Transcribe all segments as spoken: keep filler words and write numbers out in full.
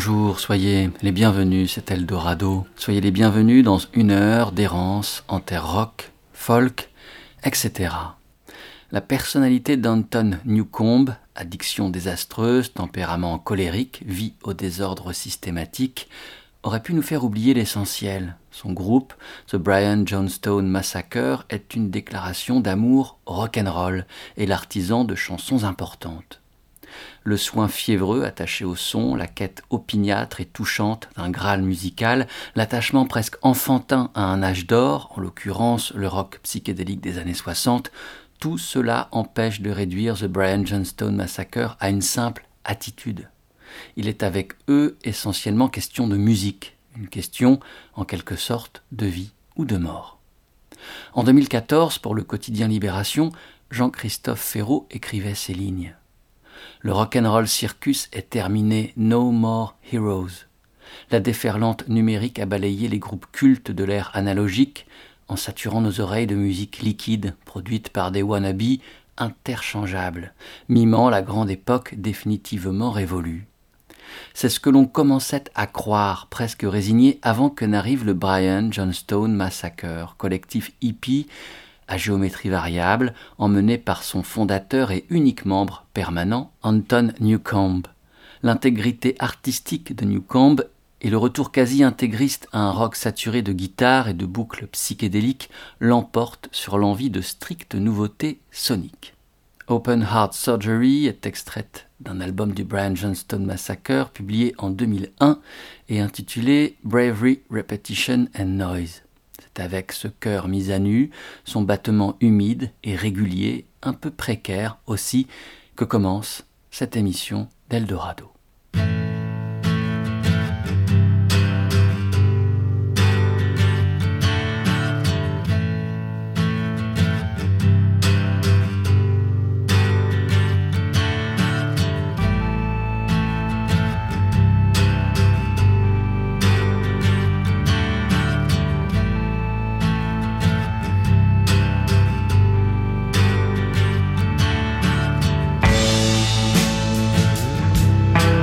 bonjour, soyez les bienvenus, c'est Eldorado. Soyez les bienvenus dans une heure d'errance en terre rock, folk, et cetera. La personnalité d'Anton Newcombe, addiction désastreuse, tempérament colérique, vie au désordre systématique, aurait pu nous faire oublier l'essentiel. Son groupe, The Brian Jonestown Massacre, est une déclaration d'amour rock'n'roll et l'artisan de chansons importantes. Le soin fiévreux attaché au son, la quête opiniâtre et touchante d'un Graal musical, l'attachement presque enfantin à un âge d'or, en l'occurrence le rock psychédélique des années soixante, tout cela empêche de réduire The Brian Jonestown Massacre à une simple attitude. Il est avec eux essentiellement question de musique, une question en quelque sorte de vie ou de mort. En deux mille quatorze, pour le quotidien Libération, Jean-Christophe Ferraud écrivait ces lignes. Le rock'n'roll circus est terminé, no more heroes. La déferlante numérique a balayé les groupes cultes de l'ère analogique en saturant nos oreilles de musique liquide produite par des wannabes interchangeables, mimant la grande époque définitivement révolue. C'est ce que l'on commençait à croire, presque résigné, avant que n'arrive le Brian Jonestown Massacre, collectif hippie à géométrie variable, emmené par son fondateur et unique membre permanent, Anton Newcombe. L'intégrité artistique de Newcombe et le retour quasi intégriste à un rock saturé de guitare et de boucles psychédéliques l'emportent sur l'envie de strictes nouveautés soniques. Open Heart Surgery est extraite d'un album du Brian Jonestown Massacre publié en deux mille un et intitulé Bravery, Repetition and Noise. C'est avec ce cœur mis à nu, son battement humide et régulier, un peu précaire aussi, que commence cette émission d'Eldorado. Thank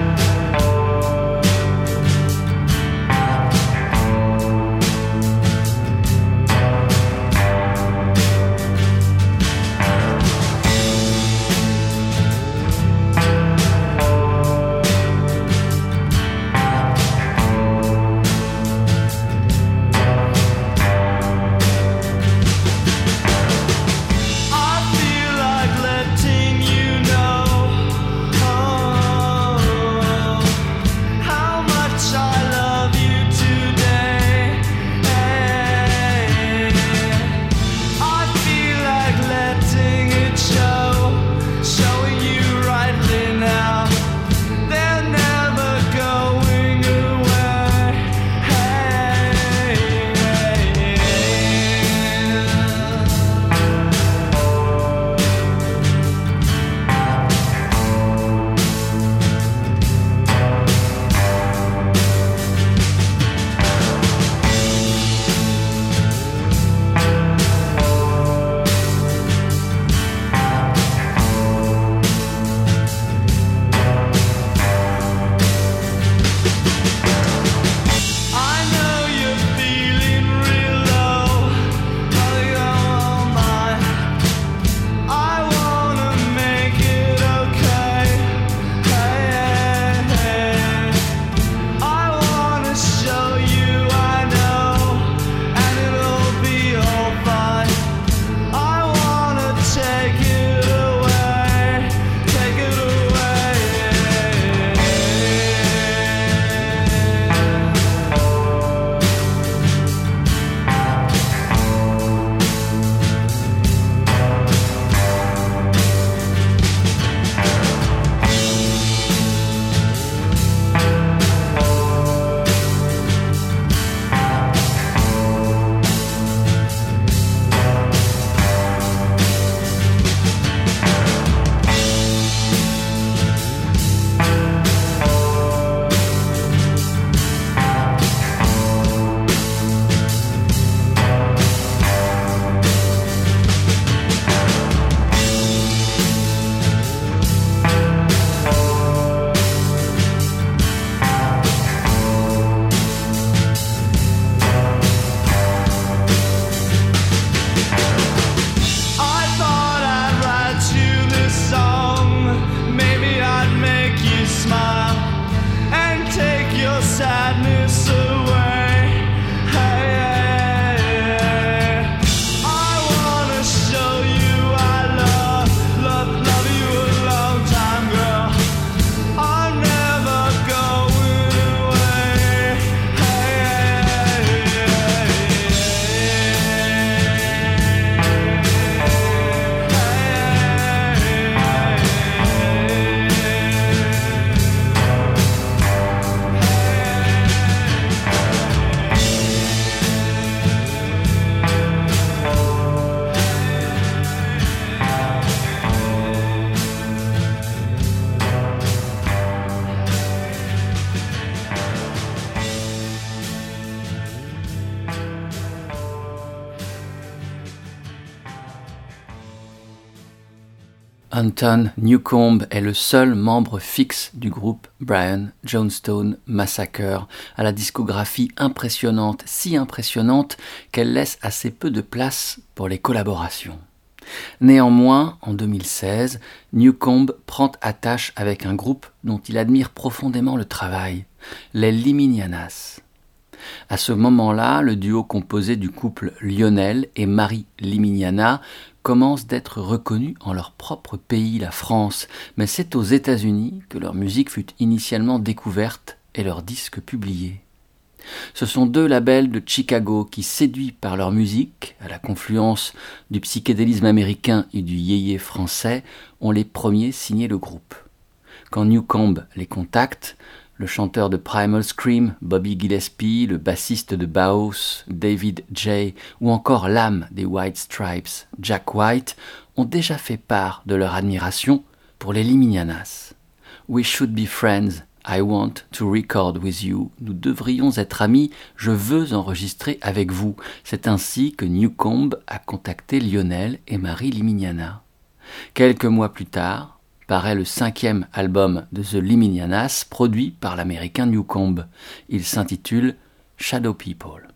Anton Newcombe est le seul membre fixe du groupe Brian Jonestown Massacre, à la discographie impressionnante, si impressionnante qu'elle laisse assez peu de place pour les collaborations. Néanmoins, en deux mille seize, Newcombe prend attache avec un groupe dont il admire profondément le travail, les Liminianas. À ce moment-là, le duo composé du couple Lionel et Marie Liminiana commence d'être reconnu en leur propre pays, la France, mais c'est aux États-Unis que leur musique fut initialement découverte et leurs disques publiés. Ce sont deux labels de Chicago qui, séduits par leur musique, à la confluence du psychédélisme américain et du yéyé français, ont les premiers signé le groupe. Quand Newcombe les contacte, le chanteur de Primal Scream, Bobby Gillespie, le bassiste de Bauhaus, David J. ou encore l'âme des White Stripes, Jack White, ont déjà fait part de leur admiration pour les Liminianas. « We should be friends, I want to record with you » Nous devrions être amis, je veux enregistrer avec vous. C'est ainsi que Newcombe a contacté Lionel et Marie Liminiana. Quelques mois plus tard, paraît le cinquième album de The Liminianas, produit par l'américain Newcombe. Il s'intitule Shadow People.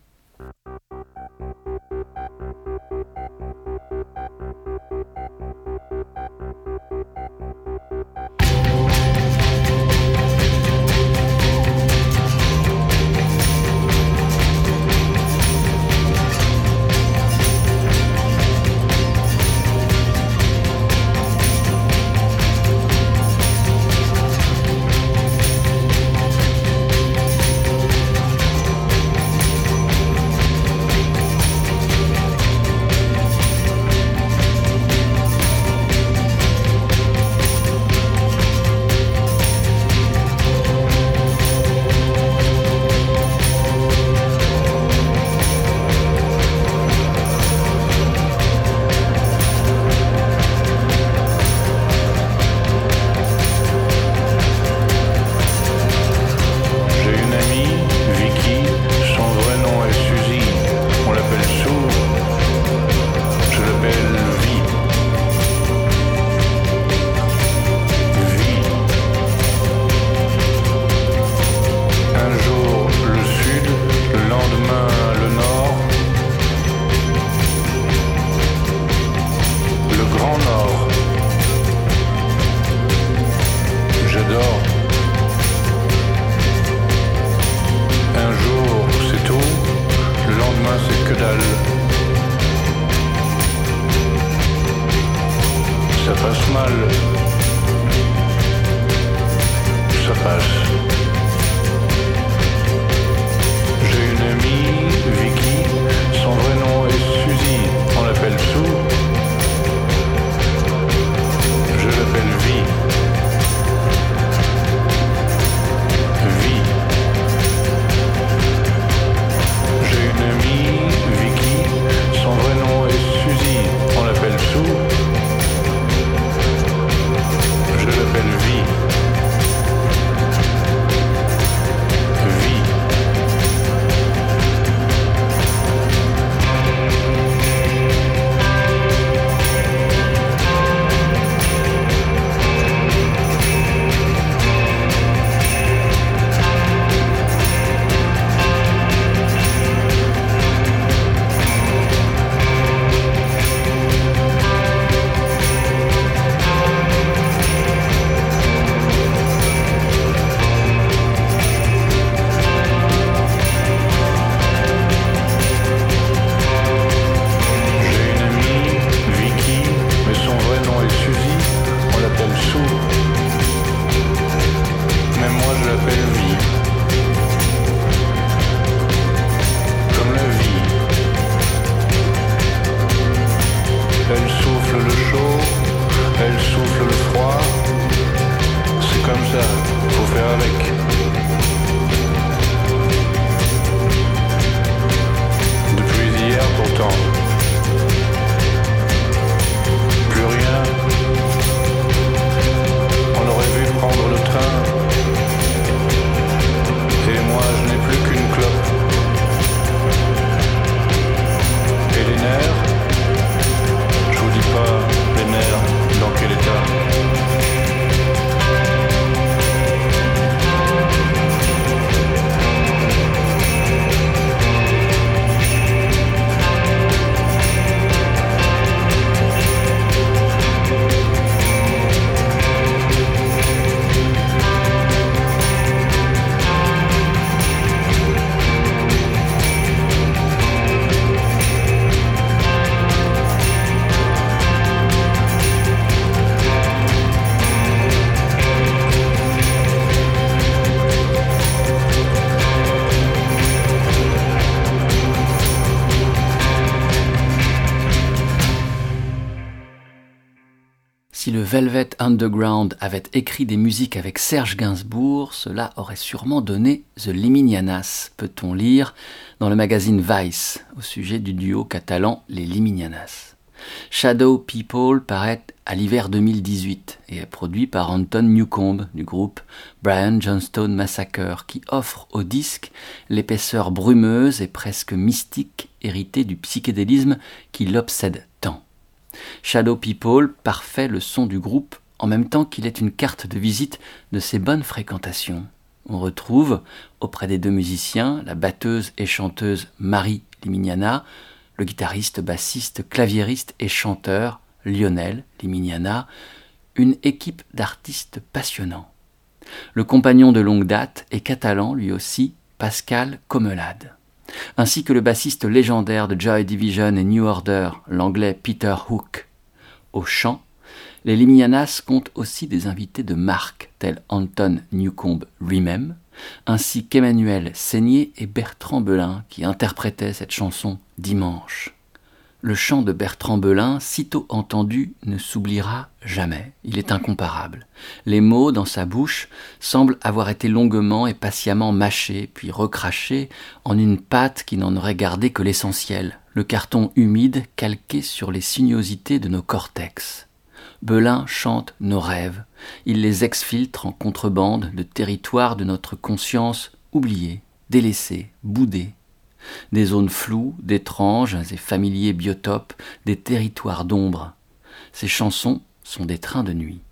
Si le Velvet Underground avait écrit des musiques avec Serge Gainsbourg, cela aurait sûrement donné The Liminianas, peut-on lire dans le magazine Vice, au sujet du duo catalan Les Liminianas. Shadow People paraît à l'hiver deux mille dix-huit et est produit par Anton Newcombe du groupe Brian Johnstone Massacre, qui offre au disque l'épaisseur brumeuse et presque mystique héritée du psychédélisme qui l'obsède tant. Shadow People parfait le son du groupe en même temps qu'il est une carte de visite de ses bonnes fréquentations. On retrouve, auprès des deux musiciens, la batteuse et chanteuse Marie Limignana, le guitariste, bassiste, claviériste et chanteur Lionel Limignana, une équipe d'artistes passionnants. Le compagnon de longue date est catalan lui aussi, Pascal Comelade, ainsi que le bassiste légendaire de Joy Division et New Order, l'anglais Peter Hook. Au chant, les Liminianas comptent aussi des invités de marque tels Anton Newcombe lui-même, ainsi qu'Emmanuel Seigné et Bertrand Belin qui interprétaient cette chanson dimanche. Le chant de Bertrand Belin, sitôt entendu, ne s'oubliera jamais. Il est incomparable. Les mots dans sa bouche semblent avoir été longuement et patiemment mâchés, puis recrachés en une pâte qui n'en aurait gardé que l'essentiel, le carton humide calqué sur les sinuosités de nos cortex. Belin chante nos rêves. Il les exfiltre en contrebande de territoires de notre conscience oubliés, délaissés, boudés. Des zones floues, d'étranges et familiers biotopes, des territoires d'ombre. Ces chansons sont des trains de nuit.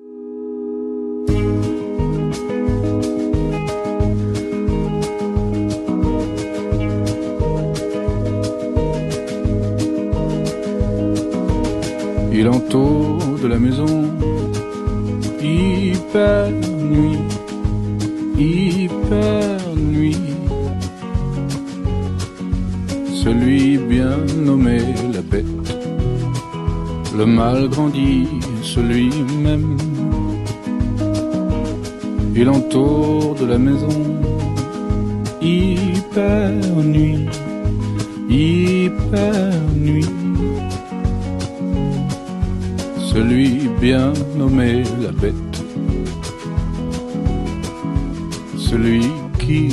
Il entoure de la maison, hyper nuit, hyper nuit. Celui bien nommé la bête, le mal grandit, celui même. Il entoure de la maison, hyper nuit, hyper nuit. Celui bien nommé la bête, celui qui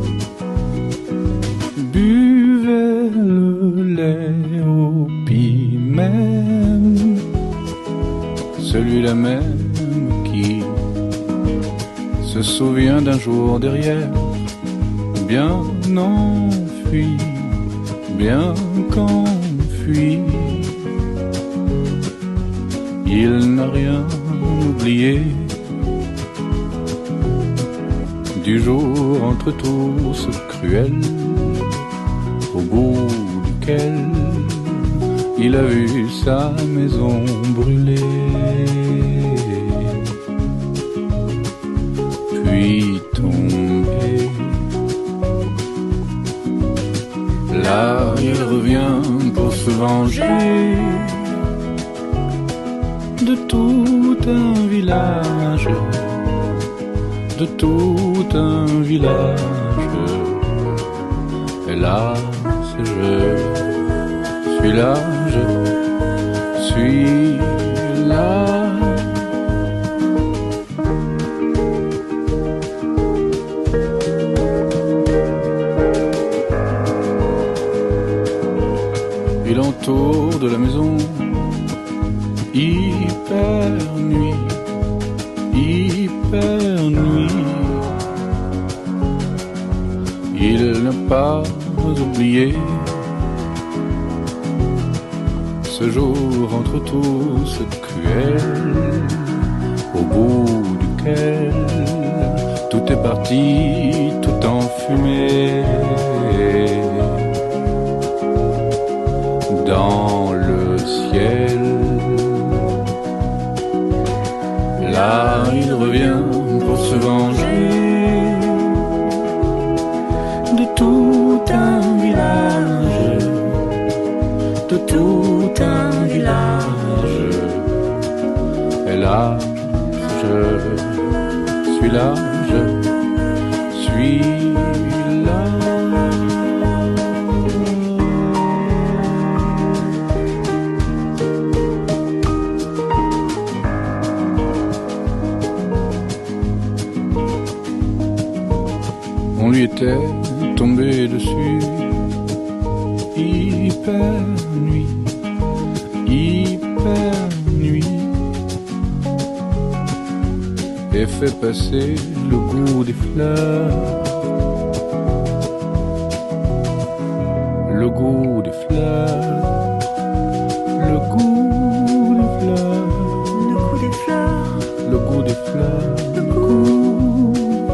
buvait le lait au piment, celui-là même qui se souvient d'un jour derrière, bien enfui, bien qu'enfui. Il n'a rien oublié du jour entre tous cruel, au bout duquel il a vu sa maison brûler. Puis tomber. Là il revient pour se venger de tout un village, de tout un village. Hélas, je suis là, je suis là. Il entoure de la maison, hyper nuit, hyper nuit. Il n'a pas oublié ce jour entre tous cruel, au bout duquel tout est parti, tout en fumée. Dans le ciel, là il revient pour se venger de tout un village, de tout un village. Et là, je suis là, je suis là. t'es tombé dessus. Hyper nuit, hyper nuit, et fait passer le goût des fleurs, le goût des fleurs, le goût des fleurs, le goût des fleurs, le goût des fleurs, le goût,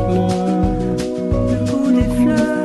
le goût des fleurs.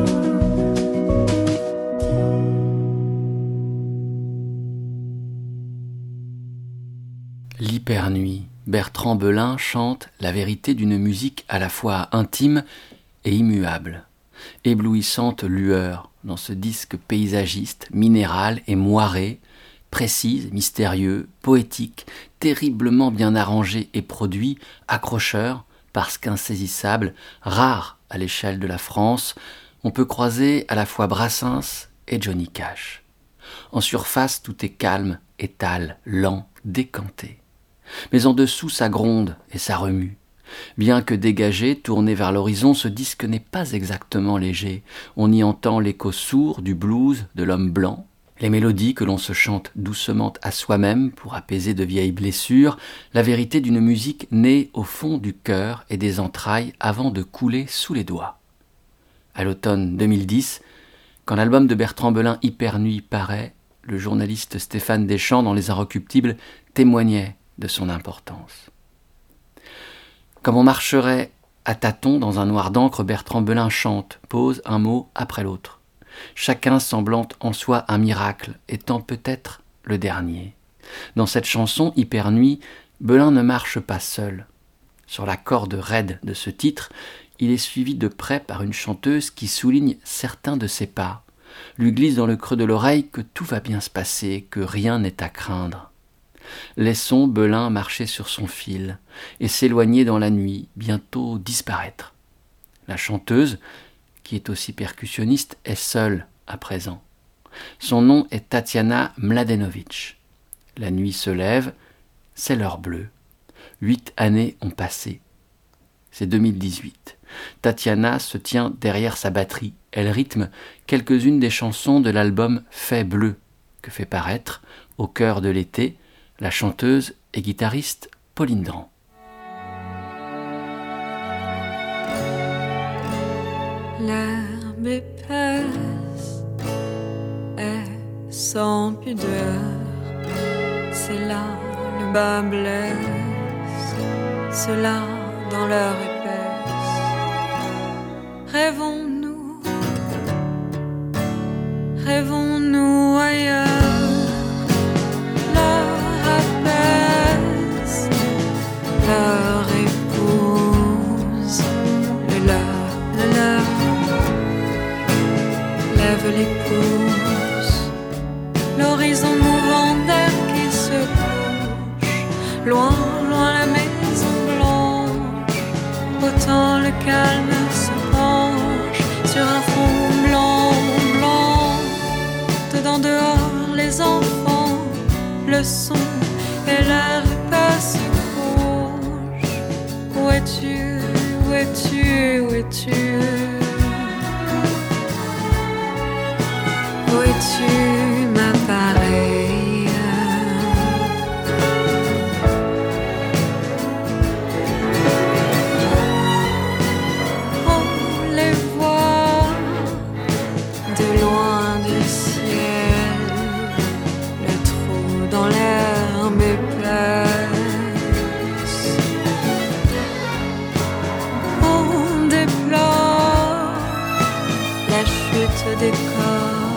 L'hypernuit, Bertrand Belin chante la vérité d'une musique à la fois intime et immuable. Éblouissante lueur dans ce disque paysagiste, minéral et moiré, précise, mystérieux, poétique, terriblement bien arrangé et produit, accrocheur, parce qu'insaisissable, rare à l'échelle de la France, on peut croiser à la fois Brassens et Johnny Cash. En surface, tout est calme, étale, lent, décanté. Mais en dessous, ça gronde et ça remue. Bien que dégagé, tourné vers l'horizon, ce disque n'est pas exactement léger. On y entend l'écho sourd du blues de l'homme blanc, les mélodies que l'on se chante doucement à soi-même pour apaiser de vieilles blessures, la vérité d'une musique née au fond du cœur et des entrailles avant de couler sous les doigts. À l'automne deux mille dix, quand l'album de Bertrand Belin Hypernuit paraît, le journaliste Stéphane Deschamps dans Les Inrecuptibles témoignait de son importance. Comme on marcherait à tâtons dans un noir d'encre, Bertrand Belin chante, pose un mot après l'autre. Chacun semblant en soi un miracle, étant peut-être le dernier. Dans cette chanson, Hypernuit, Belin ne marche pas seul. Sur la corde raide de ce titre, il est suivi de près par une chanteuse qui souligne certains de ses pas, lui glisse dans le creux de l'oreille que tout va bien se passer, que rien n'est à craindre. Laissons Belin marcher sur son fil et s'éloigner dans la nuit, bientôt disparaître. La chanteuse, qui est aussi percussionniste, est seule à présent. Son nom est Tatiana Mladenovic. La nuit se lève, c'est l'heure bleue. Huit années ont passé. C'est deux mille dix-huit. Tatiana se tient derrière sa batterie. Elle rythme quelques-unes des chansons de l'album Fait bleu, que fait paraître, au cœur de l'été, la chanteuse et guitariste Pauline Dran. L'herbe épaisse est sans pudeur, c'est là le bas blesse, ceux-là dans leur épaisse. Rêvons-nous, rêvons-nous ailleurs. Leur épouse, le leur, le leur, lève les pouces, l'horizon mouvant d'air qui se couche, loin, loin la maison blanche, autant le calme se penche sur un fond blanc, blanc, dedans dehors les enfants, le son et l'air passe. Où es-tu, où es-tu, où es-tu? Où es-tu, ma pareille? On les voit de loin du ciel, le trou dans l'herbe épaisse. Des corps,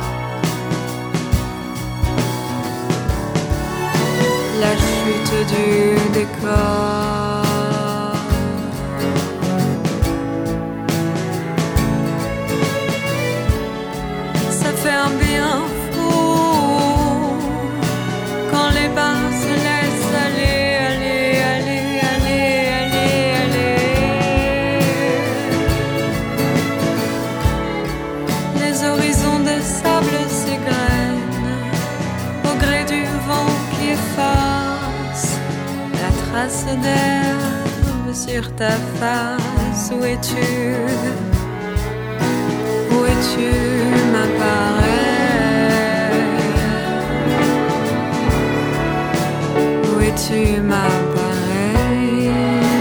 la chute du décor. Ça fait un bien fou quand les bars se laissent aller, aller, aller, aller, aller, aller. Les horizons de sable s'égrènent au gré du vent qui efface la trace d'herbe sur ta face. Où es-tu? tu m'apparais? Oui, tu m'apparais.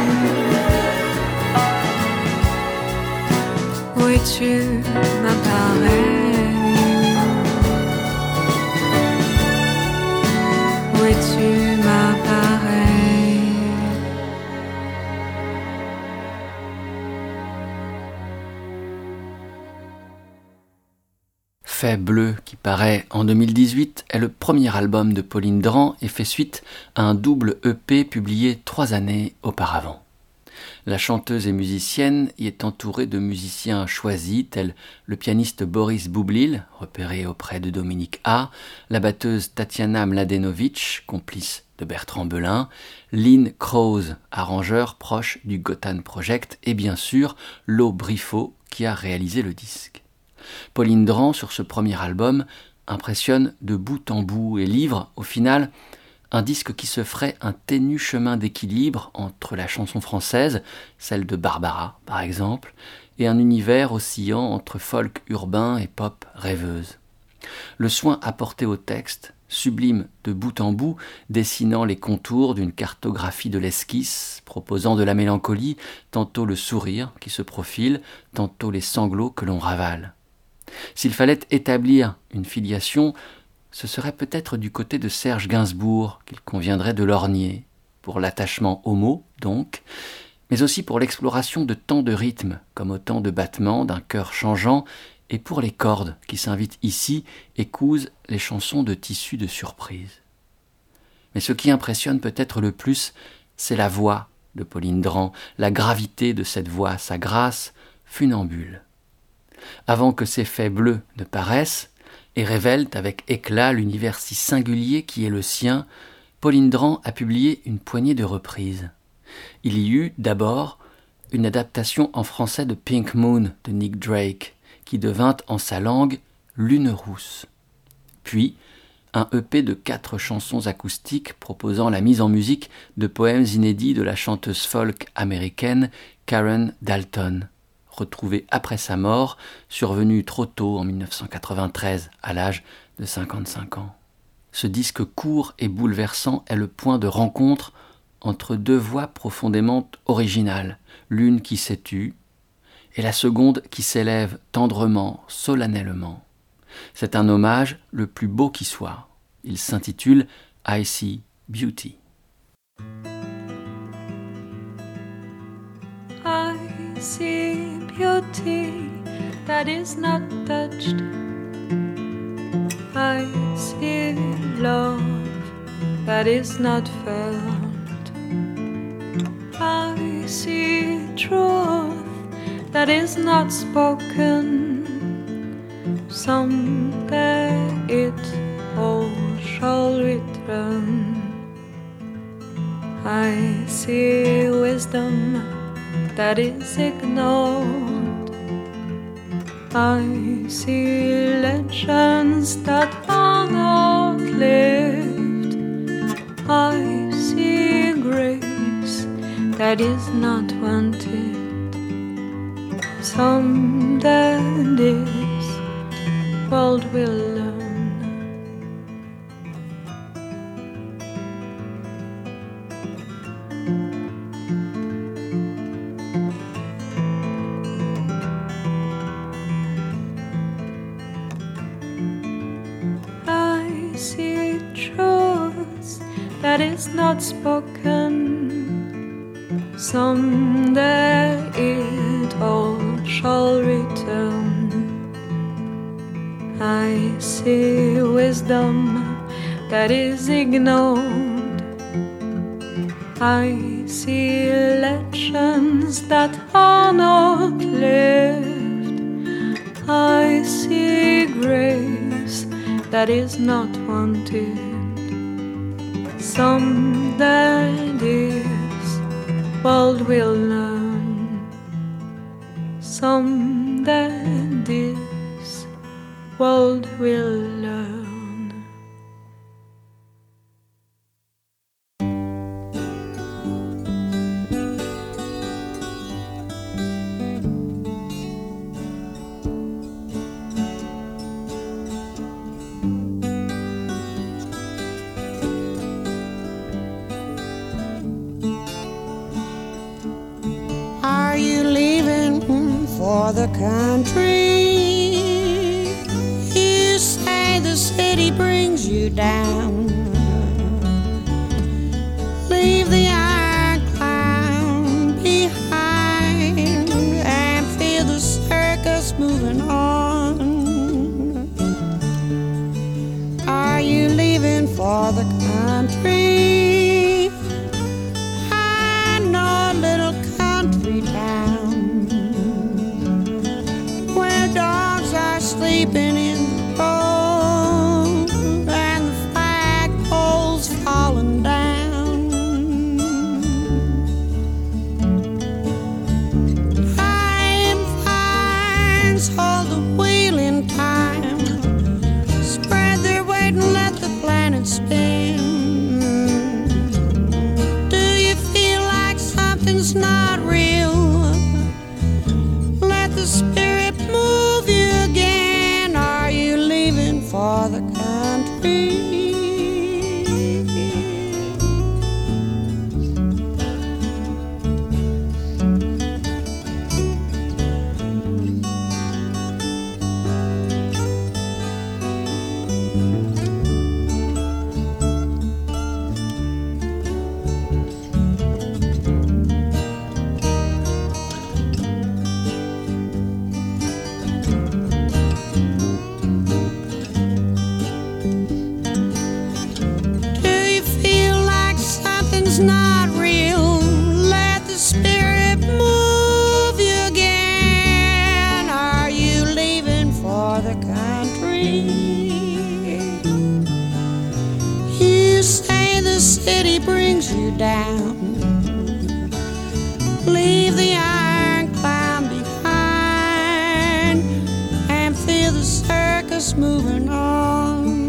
Oui, tu m'apparais. Oui, tu m'apparais. Fait bleu, qui paraît en deux mille dix-huit, est le premier album de Pauline Dran et fait suite à un double E P publié trois années auparavant. La chanteuse et musicienne y est entourée de musiciens choisis tels le pianiste Boris Boublil, repéré auprès de Dominique A, la batteuse Tatiana Mladenovic, complice de Bertrand Belin, Lynn Krause, arrangeur proche du Gotan Project, et bien sûr Lo Briffaut qui a réalisé le disque. Pauline Dran, sur ce premier album, impressionne de bout en bout et livre, au final, un disque qui se ferait un ténu chemin d'équilibre entre la chanson française, celle de Barbara par exemple, et un univers oscillant entre folk urbain et pop rêveuse. Le soin apporté au texte, sublime de bout en bout, dessinant les contours d'une cartographie de l'esquisse, proposant de la mélancolie, tantôt le sourire qui se profile, tantôt les sanglots que l'on ravale. S'il fallait établir une filiation, ce serait peut-être du côté de Serge Gainsbourg qu'il conviendrait de lorgner, pour l'attachement aux mots, donc, mais aussi pour l'exploration de tant de rythmes, comme autant de battements d'un cœur changeant, et pour les cordes qui s'invitent ici et cousent les chansons de tissus de surprise. Mais ce qui impressionne peut-être le plus, c'est la voix de Pauline Dran, la gravité de cette voix, sa grâce funambule. Avant que ces faits bleus ne paraissent, et révèlent avec éclat l'univers si singulier qui est le sien, Pauline Dran a publié une poignée de reprises. Il y eut d'abord une adaptation en français de Pink Moon de Nick Drake, qui devint en sa langue Lune rousse. Puis un E P de quatre chansons acoustiques proposant la mise en musique de poèmes inédits de la chanteuse folk américaine Karen Dalton, retrouvée après sa mort, survenue trop tôt en dix-neuf cent quatre-vingt-treize, à l'âge de cinquante-cinq ans. Ce disque court et bouleversant est le point de rencontre entre deux voix profondément originales, l'une qui s'est tue et la seconde qui s'élève tendrement, solennellement. C'est un hommage le plus beau qui soit. Il s'intitule « I See Beauty ». I see beauty that is not touched. I see love that is not felt. I see truth that is not spoken. Someday it all shall return. I see wisdom that is ignored. I see legends that are not lived. I see grace that is not wanted. Someday this world will learn. That is not spoken. Someday it all shall return. I see wisdom that is ignored. I see legends that are not lived. I see grace that is not wanted. Someday this world will learn. Someday this world will learn. for the country. You say the city brings you down. Leave the iron clown behind and feel the circus moving on. Are you leaving for the country? I know a little country town where dogs are sleeping in the road and the flagpole's falling down. Flying vines hold the wheel in time, spread their weight and let the planet spin. Do you feel like something's not real? Let the spirit move you again. Are you leaving for the country? Do you feel like something's not real? Let the spirit move you again. Are you leaving for the country? You say the city brings you down. Leave the iron clown behind and feel the circus moving on.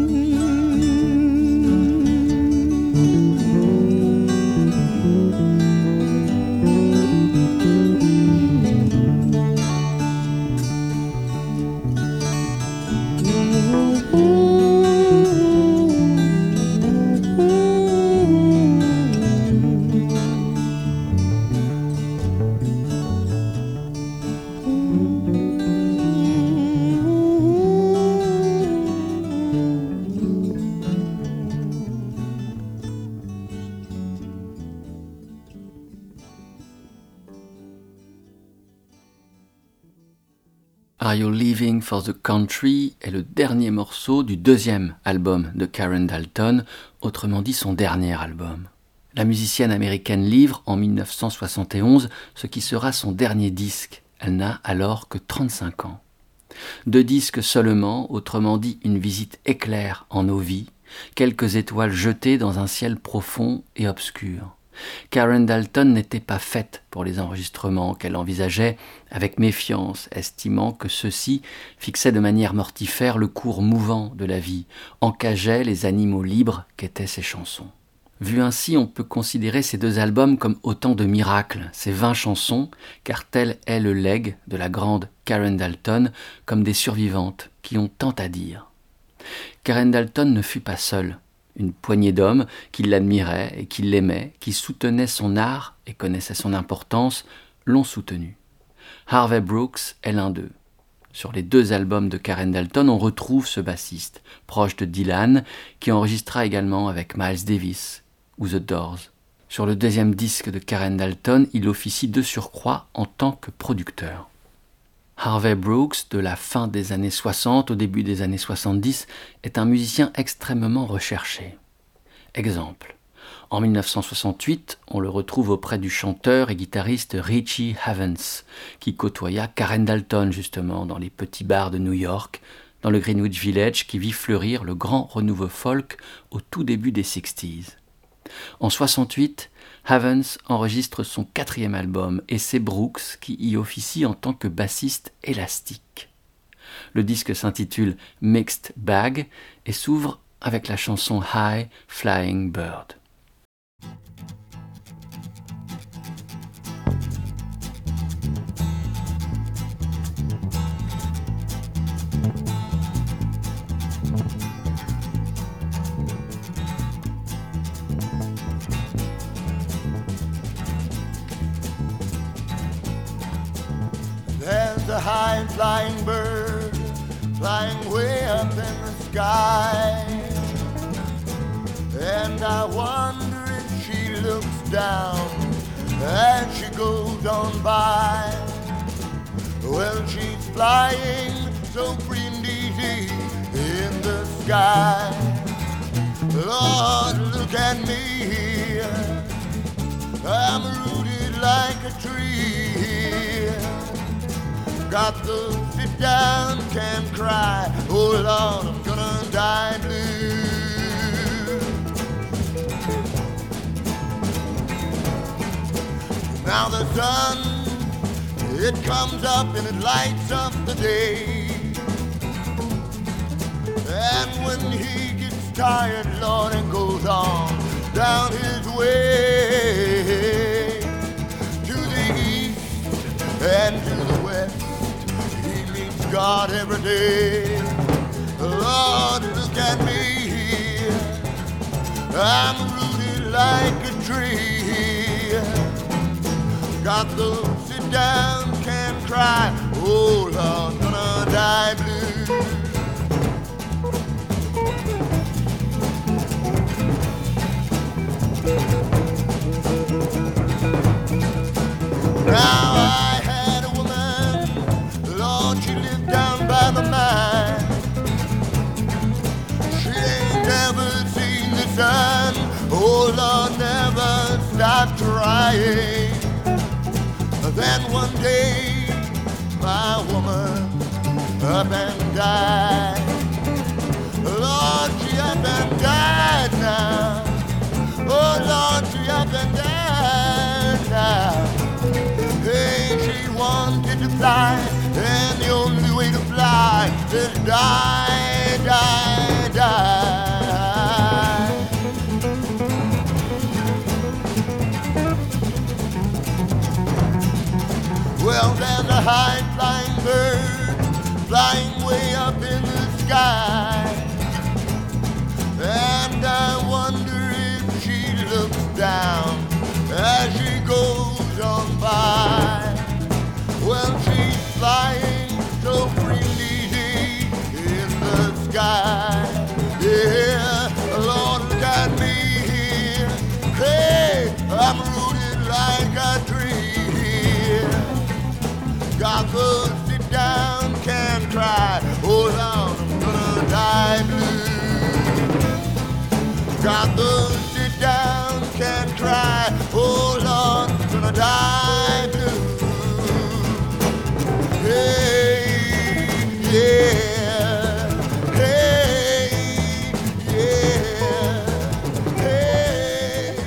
Are You Leaving for the Country est le dernier morceau du deuxième album de Karen Dalton, autrement dit son dernier album. La musicienne américaine livre en dix-neuf cent soixante et onze ce qui sera son dernier disque. Elle n'a alors que trente-cinq ans. Deux disques seulement, autrement dit une visite éclair en nos vies, quelques étoiles jetées dans un ciel profond et obscur. Karen Dalton n'était pas faite pour les enregistrements qu'elle envisageait avec méfiance, estimant que ceux-ci fixaient de manière mortifère le cours mouvant de la vie, encageaient les animaux libres qu'étaient ses chansons. Vu ainsi, on peut considérer ces deux albums comme autant de miracles, ces vingt chansons, car tel est le legs de la grande Karen Dalton, comme des survivantes qui ont tant à dire. Karen Dalton ne fut pas seule. Une poignée d'hommes qui l'admiraient et qui l'aimaient, qui soutenaient son art et connaissaient son importance, l'ont soutenu. Harvey Brooks est l'un d'eux. Sur les deux albums de Karen Dalton, on retrouve ce bassiste, proche de Dylan, qui enregistra également avec Miles Davis ou The Doors. Sur le deuxième disque de Karen Dalton, il officie de surcroît en tant que producteur. Harvey Brooks, de la fin des années soixante au début des années soixante-dix, est un musicien extrêmement recherché. Exemple, en dix-neuf cent soixante-huit, on le retrouve auprès du chanteur et guitariste Richie Havens, qui côtoya Karen Dalton justement dans les petits bars de New York, dans le Greenwich Village qui vit fleurir le grand renouveau folk au tout début des sixties. En soixante-huit, Havens enregistre son quatrième album et c'est Brooks qui y officie en tant que bassiste élastique. Le disque s'intitule Mixed Bag et s'ouvre avec la chanson High Flying Bird. There's a high flying bird flying way up in the sky. And I wonder if she looks down as she goes on by. Well, she's flying so free and easy in the sky. Lord, look at me here. I'm rooted like a tree. Got to sit down, can't cry. Oh Lord, I'm gonna die blue. Now the sun, it comes up and it lights up the day. And when he gets tired, Lord, and goes on down his way to the east and to the west, he meets God every day. Lord, look at me here. I'm rooted like a tree. Got to sit down, can't cry. Oh Lord, gonna die blue. Now I had a woman, Lord, she lived down by the mine. She ain't never seen the sun. Oh Lord, never stopped trying. Then one day, my woman up and died. Lord, she up and died now. Oh Lord, she up and died now. Hey, she wanted to fly, and the only way to fly is die, die, die. Well, there's a high-flying bird flying way up in the sky. And I wonder if she looks down as she goes on by. Well, she's flying so free and easy in the sky. Yeah, Lord, look at me here. Hey, I'm rooted like a tree. Got to sit down, can't cry. Oh Lord, I'm gonna die blue. Got to sit down, can't cry. Oh Lord, I'm gonna die blue. Hey, yeah, hey, yeah, hey,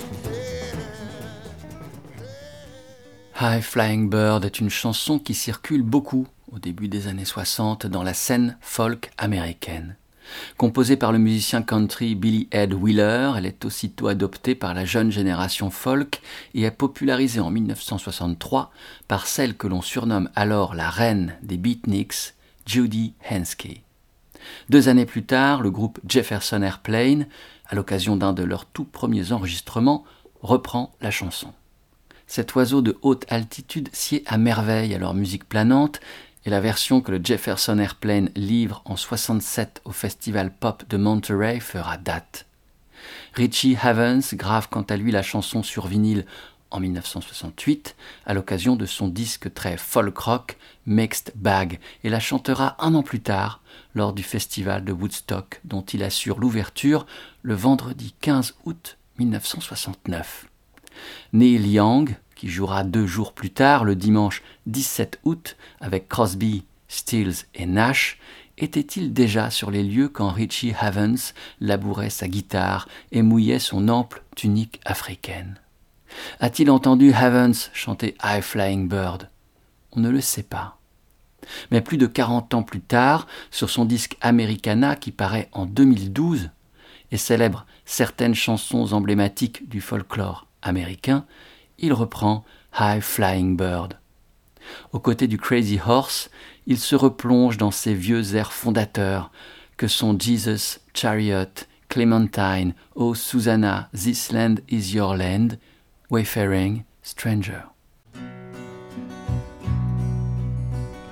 yeah. High Flying Bird est une chanson qui circule beaucoup au début des années soixante dans la scène folk américaine. Composée par le musicien country Billy Ed Wheeler, elle est aussitôt adoptée par la jeune génération folk et est popularisée en dix-neuf cent soixante-trois par celle que l'on surnomme alors la reine des beatniks, Judy Henske. Deux années plus tard, le groupe Jefferson Airplane, à l'occasion d'un de leurs tout premiers enregistrements, reprend la chanson. Cet oiseau de haute altitude sied à merveille à leur musique planante, et la version que le Jefferson Airplane livre en soixante-sept au Festival Pop de Monterey fera date. Richie Havens grave quant à lui la chanson sur vinyle en dix-neuf cent soixante-huit à l'occasion de son disque très folk rock Mixed Bag et la chantera un an plus tard lors du festival de Woodstock dont il assure l'ouverture le vendredi quinze août dix-neuf cent soixante-neuf. Neil Young, qui jouera deux jours plus tard, le dimanche dix-sept août, avec Crosby, Stills et Nash, était-il déjà sur les lieux quand Richie Havens labourait sa guitare et mouillait son ample tunique africaine? A-t-il entendu Havens chanter High Flying Bird? On ne le sait pas. Mais plus de quarante ans plus tard, sur son disque Americana qui paraît en deux mille douze et célèbre certaines chansons emblématiques du folklore américain, il reprend High Flying Bird. Aux côtés du Crazy Horse, il se replonge dans ses vieux airs fondateurs que sont Jesus, Chariot, Clementine, Oh Susanna, This Land Is Your Land, Wayfaring Stranger.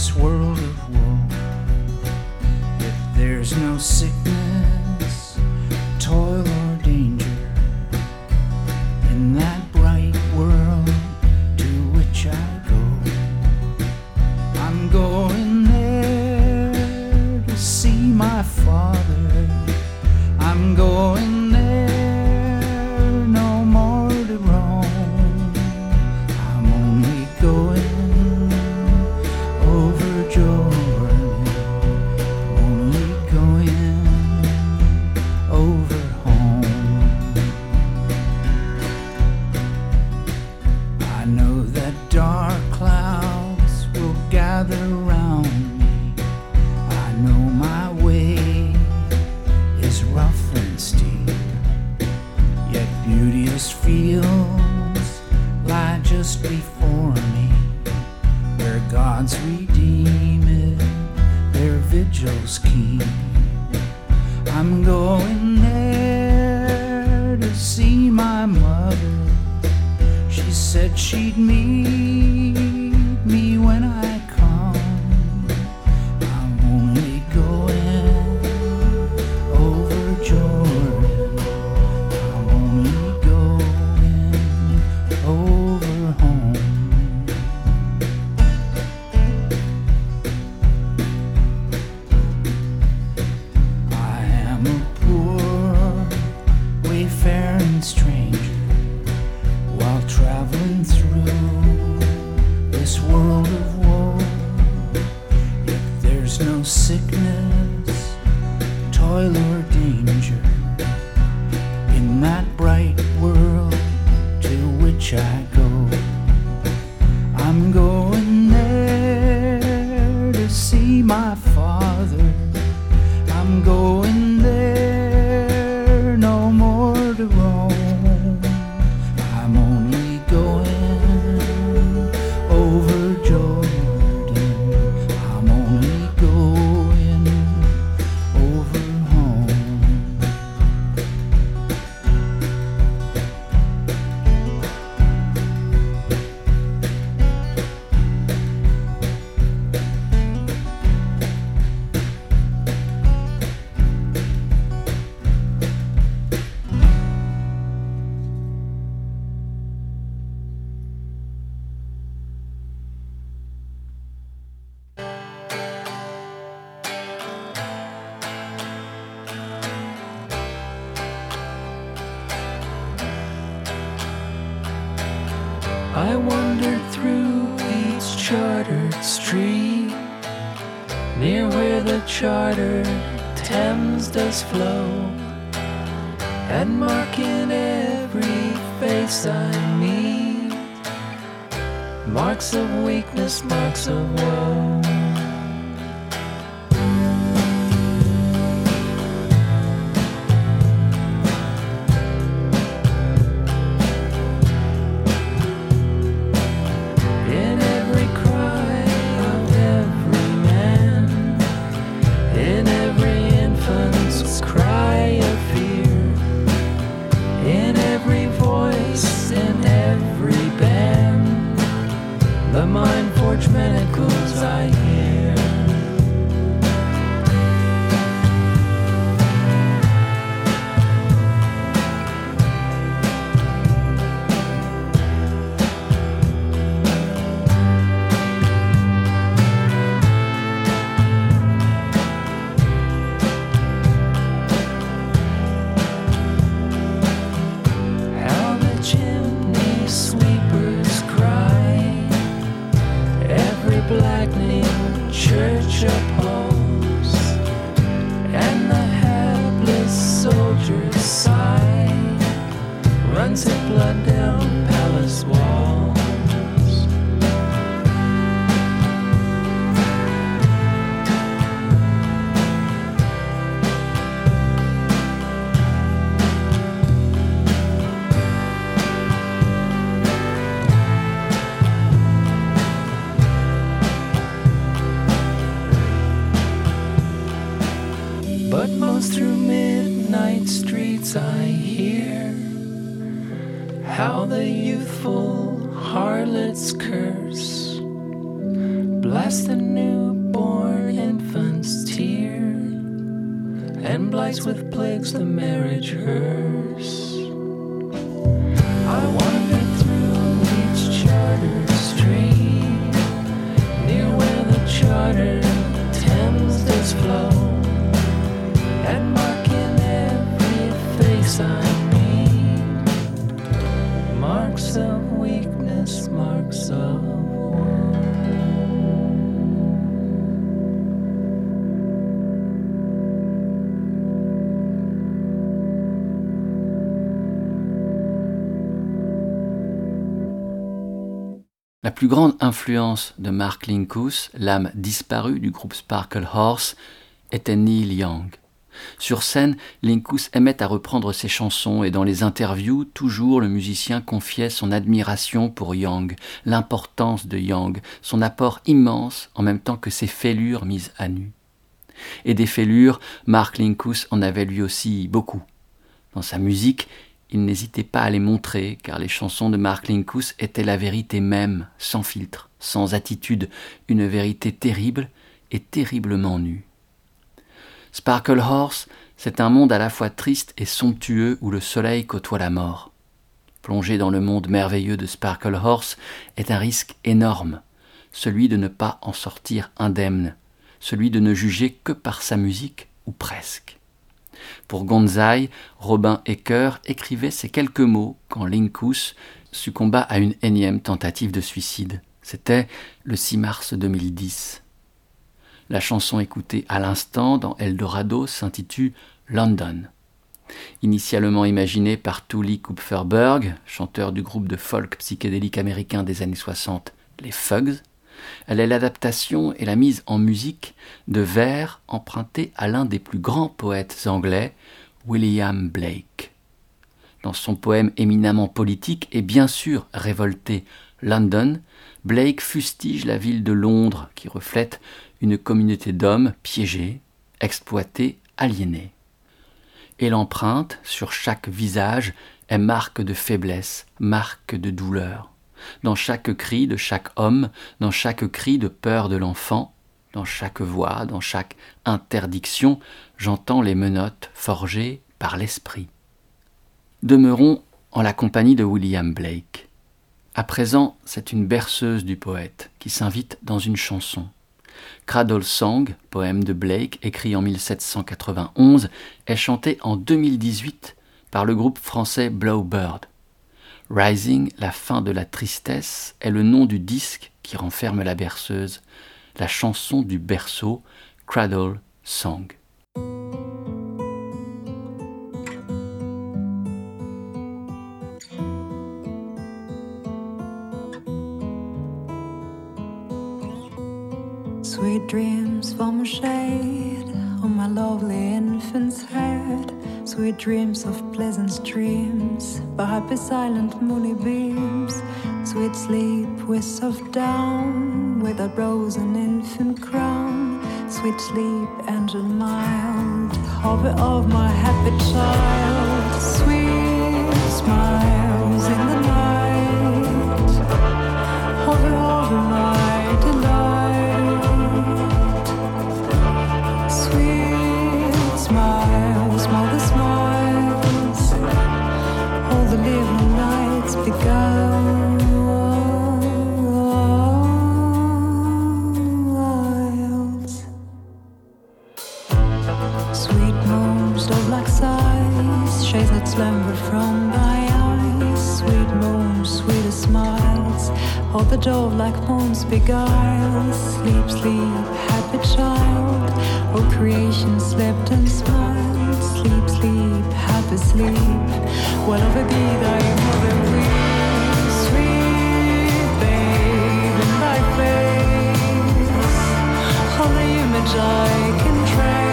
this world of woe. If there's no sickness, toil or danger in that bright world to which I go, I'm going there to see my Father. I'm going there, no more to roam. I'm only going over Jordan, only going over home. I know that dark clouds will gather round me. I know my way is rough and steep, yet beauteous fields lie just before me, where God's redeemed their vigils keep. I'm going there to see my mother. She said she'd meet me when I come. I'm only going over Jordan. I'm only going over home. I am a poor wayfaring stranger while traveling through this world of woe. If there's no sickness, toil or danger in that bright world to which I go, I'm going there to see my Father. I'm going there, no more to roam. I'm only going over Jordan. I'm only going over home. I wandered through each chartered street, near where the chartered Thames does flow, and marking every face I meet, marks of weakness, marks of woe. In every cry of every man, in every infant's cry of fear, in every voice, in every band, the mind-forged manacles I hear. How the chimney sweepers cry, every blackening church appalls, and the hapless soldier's sigh runs in blood down palace walls. But most through midnight streets I hear how the youthful harlots curse, blast the new lights with plagues the marriage hearse. I wandered through each chartered stream, near where the chartered Thames does flow, and marking every face I meet, marks of weakness, marks of war. La plus grande influence de Mark Linkous, l'âme disparue du groupe Sparkle Horse, était Neil Young. Sur scène, Linkous aimait à reprendre ses chansons et dans les interviews, toujours le musicien confiait son admiration pour Young, l'importance de Young, son apport immense en même temps que ses fêlures mises à nu. Et des fêlures, Mark Linkous en avait lui aussi beaucoup. Dans sa musique, il n'hésitait pas à les montrer, car les chansons de Mark Linkous étaient la vérité même, sans filtre, sans attitude, une vérité terrible et terriblement nue. Sparkle Horse, c'est un monde à la fois triste et somptueux où le soleil côtoie la mort. Plonger dans le monde merveilleux de Sparkle Horse est un risque énorme, celui de ne pas en sortir indemne, celui de ne juger que par sa musique, ou presque. Pour Gonzai, Robin Ecker écrivait ces quelques mots quand Linkous succomba à une énième tentative de suicide. C'était le six mars deux mille dix. La chanson écoutée à l'instant dans Eldorado s'intitule London. Initialement imaginée par Tuli Kupferberg, chanteur du groupe de folk psychédélique américain des années soixante, les Fugs, elle est l'adaptation et la mise en musique de vers empruntés à l'un des plus grands poètes anglais, William Blake. Dans son poème éminemment politique et bien sûr révolté London, Blake fustige la ville de Londres qui reflète une communauté d'hommes piégés, exploités, aliénés. Et l'empreinte sur chaque visage est marque de faiblesse, marque de douleur. Dans chaque cri de chaque homme, dans chaque cri de peur de l'enfant, dans chaque voix, dans chaque interdiction, j'entends les menottes forgées par l'esprit. Demeurons en la compagnie de William Blake. À présent, c'est une berceuse du poète qui s'invite dans une chanson. Cradle Song, poème de Blake écrit en mille sept cent quatre-vingt-onze, est chanté en deux mille dix-huit par le groupe français Blowbird. Rising, la fin de la tristesse, est le nom du disque qui renferme la berceuse, la chanson du berceau, Cradle Song. Sweet dreams from a shade on my lovely infant's head. Sweet dreams of pleasant streams by happy silent moony beams. Sweet sleep with soft down without rose and infant crown. Sweet sleep, angel mild, hover of my happy child. Sweet smiles in the night, hover over my delight. Sweet smiles, mother smiles, all the living nights begun. Shades that slumber from my eyes. Sweet moon, sweetest smiles, all the door like moons beguile. Sleep, sleep, happy child, all creation slept and smiled. Sleep, sleep, happy sleep, well over be thy mother weep. Sweet babe in thy face, all the image I can trace.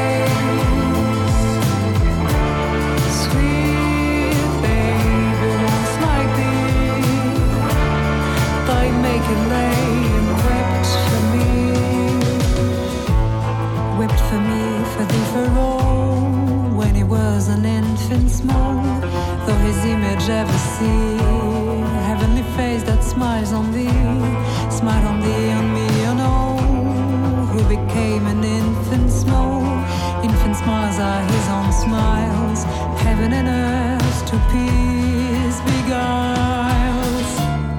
Make lay and wept for me, wept for me, for thee, for all. When he was an infant small, though his image ever see, heavenly face that smiles on thee, smile on thee, on me, on all who became an infant small. Infant smiles are his own small. heaven and earth to peace beguiles.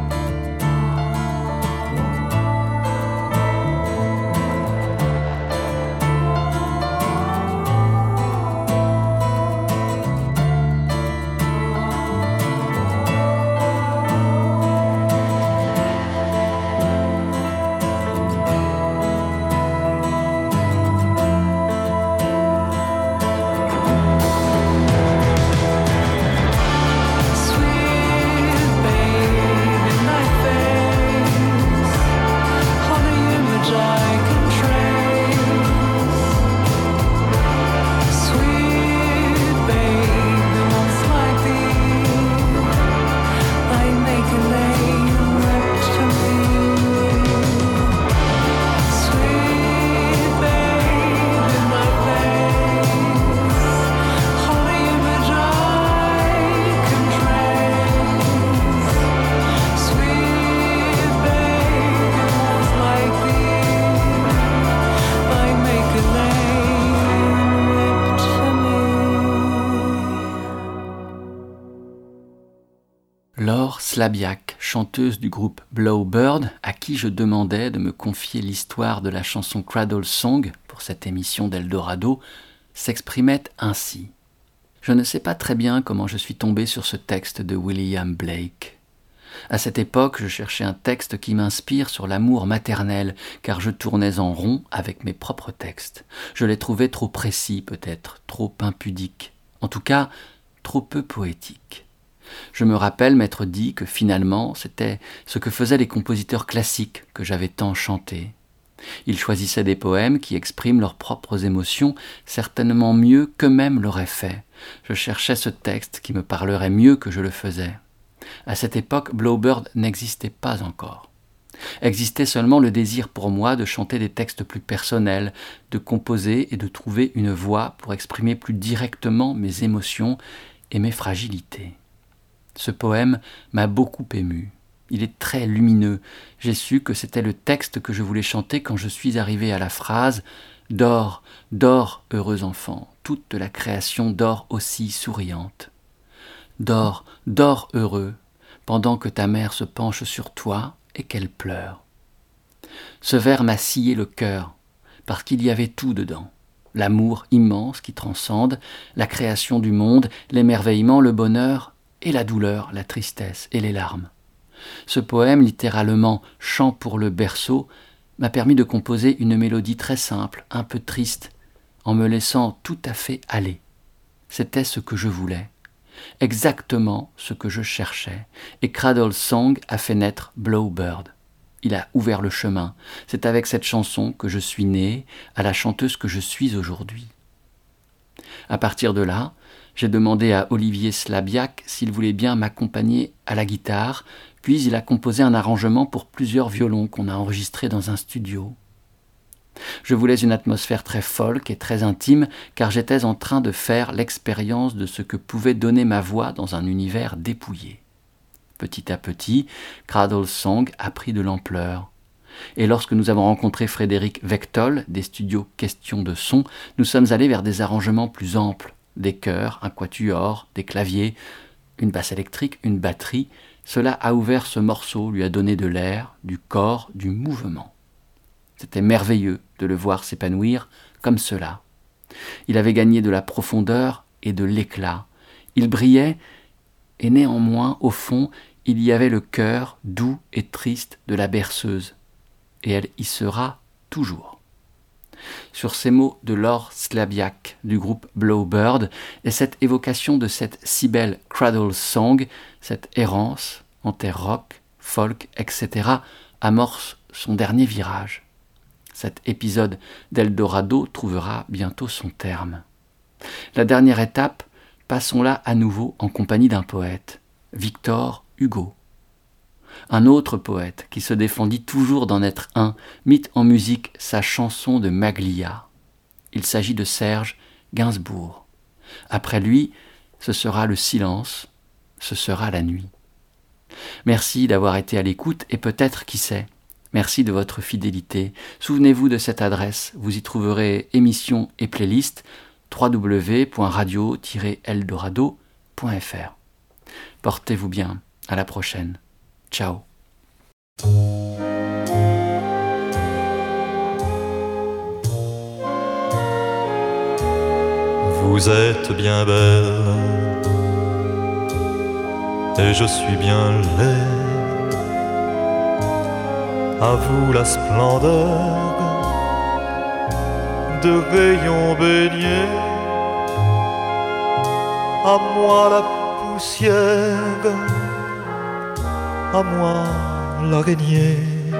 Laure Slabiak, chanteuse du groupe Blowbird, à qui je demandais de me confier l'histoire de la chanson Cradle Song pour cette émission d'Eldorado, s'exprimait ainsi. Je ne sais pas très bien comment je suis tombé sur ce texte de William Blake. À cette époque, je cherchais un texte qui m'inspire sur l'amour maternel, car je tournais en rond avec mes propres textes. Je les trouvais trop précis peut-être, trop impudiques, en tout cas trop peu poétiques. Je me rappelle m'être dit que finalement, c'était ce que faisaient les compositeurs classiques que j'avais tant chantés. Ils choisissaient des poèmes qui expriment leurs propres émotions certainement mieux qu'eux-mêmes l'auraient fait. Je cherchais ce texte qui me parlerait mieux que je le faisais. À cette époque, Blowbird n'existait pas encore. Existait seulement le désir pour moi de chanter des textes plus personnels, de composer et de trouver une voix pour exprimer plus directement mes émotions et mes fragilités. Ce poème m'a beaucoup ému. Il est très lumineux. J'ai su que c'était le texte que je voulais chanter quand je suis arrivé à la phrase « Dors, dors, heureux enfant, toute la création dort aussi souriante. Dors, dors heureux, pendant que ta mère se penche sur toi et qu'elle pleure. » Ce vers m'a scié le cœur, parce qu'il y avait tout dedans. L'amour immense qui transcende, la création du monde, l'émerveillement, le bonheur, et la douleur, la tristesse et les larmes. Ce poème, littéralement « chant pour le berceau », m'a permis de composer une mélodie très simple, un peu triste, en me laissant tout à fait aller. C'était ce que je voulais, exactement ce que je cherchais, et Cradle Song a fait naître Blowbird. Il a ouvert le chemin. C'est avec cette chanson que je suis né, à la chanteuse que je suis aujourd'hui. À partir de là, j'ai demandé à Olivier Slabiak s'il voulait bien m'accompagner à la guitare, puis il a composé un arrangement pour plusieurs violons qu'on a enregistrés dans un studio. Je voulais une atmosphère très folk et très intime, car j'étais en train de faire l'expérience de ce que pouvait donner ma voix dans un univers dépouillé. Petit à petit, Cradle Song a pris de l'ampleur. Et lorsque nous avons rencontré Frédéric Vectol, des studios Questions de Son, nous sommes allés vers des arrangements plus amples. Des chœurs, un quatuor, des claviers, une basse électrique, une batterie. Cela a ouvert ce morceau, lui a donné de l'air, du corps, du mouvement. C'était merveilleux de le voir s'épanouir comme cela. Il avait gagné de la profondeur et de l'éclat. Il brillait, et néanmoins, au fond, il y avait le cœur doux et triste de la berceuse. Et elle y sera toujours. Sur ces mots de Laure Slabiak du groupe Blowbird et cette évocation de cette si belle Cradle Song, cette errance en terre rock, folk, et cetera amorce son dernier virage. Cet épisode d'Eldorado trouvera bientôt son terme. La dernière étape, passons-la à nouveau en compagnie d'un poète, Victor Hugo. Un autre poète qui se défendit toujours d'en être un, mit en musique sa chanson de Maglia. Il s'agit de Serge Gainsbourg. Après lui, ce sera le silence, ce sera la nuit. Merci d'avoir été à l'écoute et peut-être, qui sait, merci de votre fidélité. Souvenez-vous de cette adresse, vous y trouverez émissions et playlists w w w point radio tiret eldorado point f r. Portez-vous bien, à la prochaine. Ciao. Vous êtes bien belle et je suis bien laid. À vous la splendeur de rayons baignés, à moi la poussière, à moi l'araignée.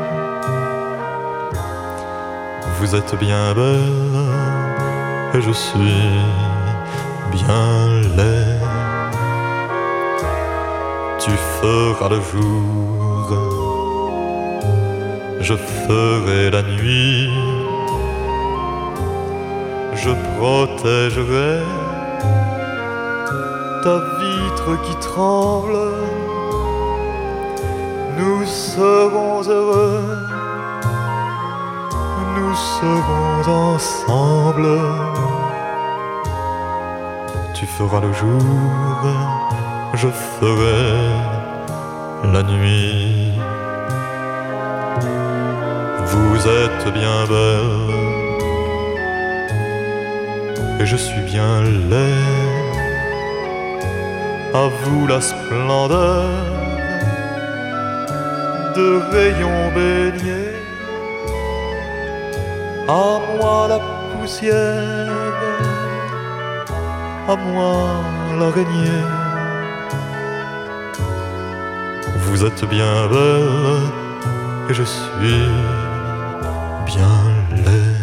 Vous êtes bien belle et je suis bien laid. Tu feras le jour, je ferai la nuit. Je protégerai ta vitre qui tremble. Nous serons heureux, nous serons ensemble. Tu feras le jour, je ferai la nuit. Vous êtes bien belle et je suis bien laid. À vous la splendeur de rayons baignés, à moi la poussière, à moi l'araignée. Vous êtes bien belle et je suis bien laid.